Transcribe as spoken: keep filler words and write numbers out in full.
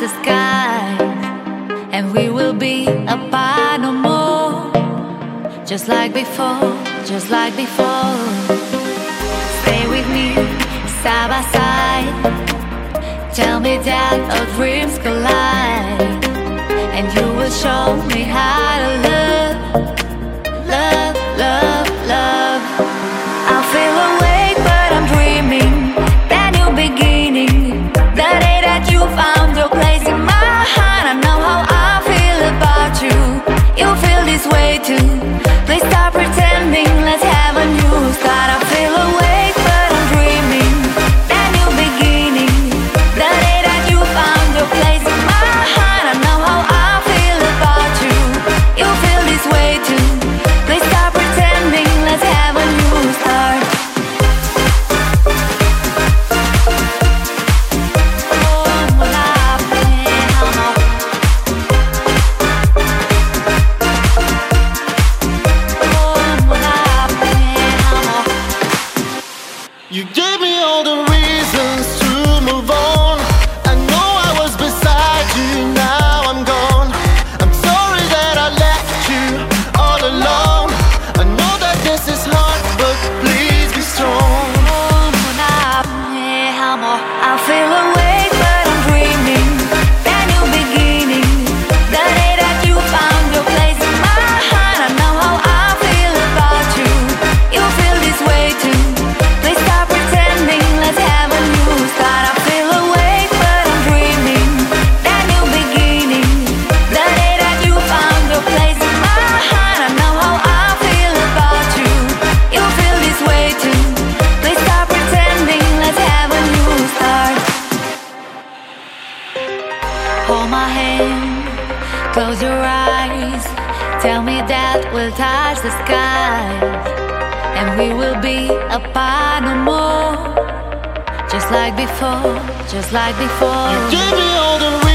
the sky, and we will be apart no more. Just like before, just like before. Stay with me, side by side. Tell me that our dreams collide, and you will show me how to love, love, love, love. I feel awake but I'm dreaming that new beginning, the day that you found your place in my heart. I know how I feel about you, you feel this way too. Please stop pretending, let's have a new start. I feel awake but I'm dreaming that new beginning, the day that you found your place in my heart. I know how I feel about you, you feel this way too. Please stop pretending, let's have a new start. You gave me all the reasons to move on. I know I was beside you, now I'm gone. I'm sorry that I left you all alone. I know that this is hard, but please be strong. I feel awake but I'm dreaming that new beginning, the day that you found your place in my heart. I know how I feel about you, you feel this way too. Please stop pretending, let's have a new start. I feel awake but I'm dreaming that new beginning, the day that you found your place in my heart. I know how I feel about you, you feel this way too. Please stop pretending, let's have a new start. Hold my hand, close your eyes. Tell me that we'll touch the sky, and we will be apart no more. Just like before, just like before. You gave me all the reasons